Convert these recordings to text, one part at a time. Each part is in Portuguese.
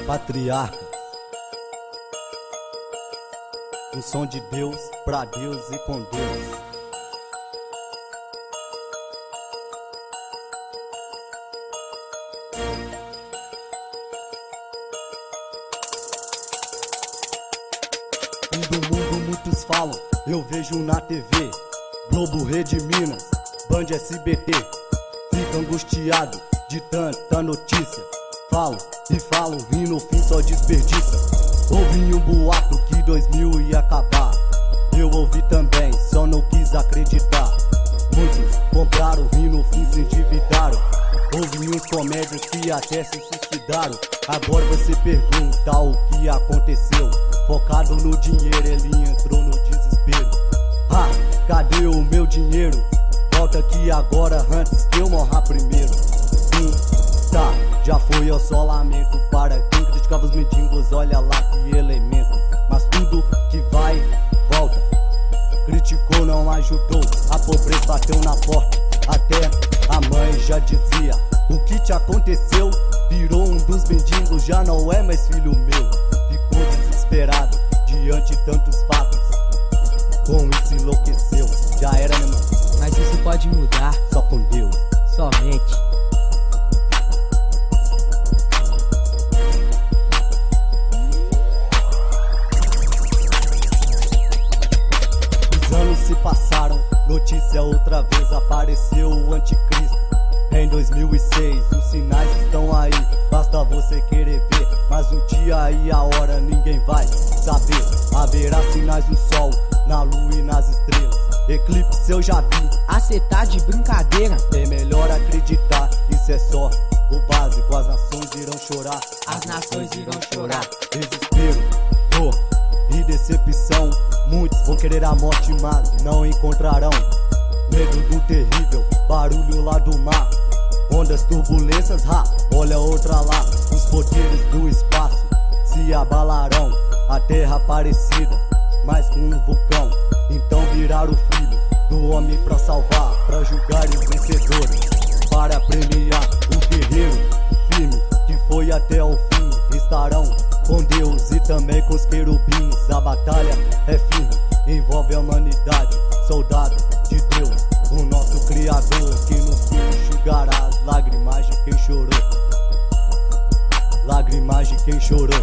Patriarcas, um som de Deus, pra Deus e com Deus. Fim do mundo muitos falam, eu vejo na TV, Globo, Rede Minas, Band, SBT. Fico angustiado de tanta notícia. Falo e falo e no fim só desperdiça. Ouvi um boato que 2000 ia acabar. Eu ouvi também, só não quis acreditar. Muitos compraram e no fim se endividaram. Ouvi uns comédias que até se suicidaram. Agora você pergunta o que aconteceu. Focado no dinheiro, ele entrou no desespero. Ah, cadê o meu dinheiro? Volta aqui agora antes que eu morra primeiro. Tá, já foi, eu só lamento. Para quem criticava os mendigos, olha lá que elemento. Mas tudo que vai, volta. Criticou, não ajudou, a pobreza bateu na porta. Até a mãe já dizia: o que te aconteceu? Virou um dos mendigos, já não é mais filho meu. Ficou desesperado diante de tantos fatos. Com isso enlouqueceu, já era, né, mano? Mas isso pode mudar, Só com Deus. somente. Os anos se passaram, notícia outra vez, apareceu o anticristo. Em 2006, os sinais estão aí, basta você querer ver. Mas o dia e a hora ninguém vai saber. Haverá sinais no sol, na lua e nas estrelas. Eclipse eu já vi, Ah, cê tá de brincadeira? é melhor acreditar. Isso é só o básico, as nações irão chorar. As nações irão chorar. Desespero, dor e decepção. Muitos vão querer a morte, mas não encontrarão. Medo do terrível, barulho lá do mar. Ondas, turbulências, olha outra lá. Os poderes do espaço se abalarão. A terra parecida, mas com um vulcão. Então virar o filho do homem pra salvar, pra julgar os vencedores, para premiar o guerreiro firme que foi até o fim. Estarão com Deus e também com os querubins. A batalha é firme, envolve a humanidade. Soldado de Deus, o nosso Criador, que no fim enxugará as lágrimas de quem chorou. Lágrimas de quem chorou.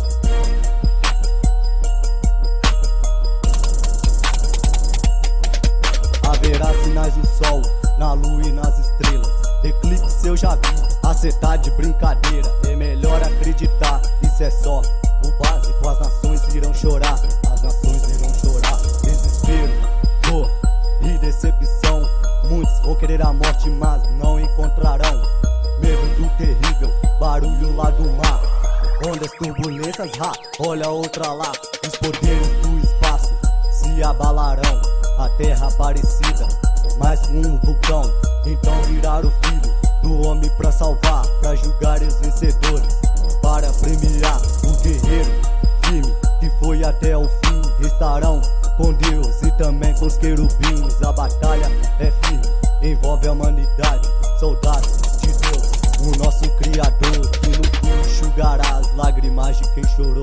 Haverá sinais no sol, na lua e nas estrelas. Eclipse eu já vi, ah, cê tá de brincadeira. É melhor acreditar, isso é só o básico. As nações irão chorar, as nações irão chorar. Desespero, dor e decepção. Muitos vão querer a morte, mas não encontrarão. Medo do terrível, barulho lá do mar. Ondas, turbulências, olha outra lá. Os poderes do espaço se abalarão. A terra parecida, mas com um vulcão. Então virar o filho do homem pra salvar, pra julgar os vencedores, para premiar o guerreiro firme que foi até o fim. Estarão com Deus e também com os querubins. A batalha é firme, envolve a humanidade. Soldado de Deus, o nosso Criador, que no fim enxugará as lágrimas de quem chorou.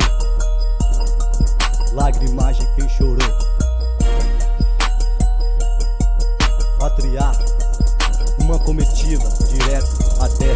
Lágrimas de quem chorou. Patriarcas, uma comitiva direto à terra.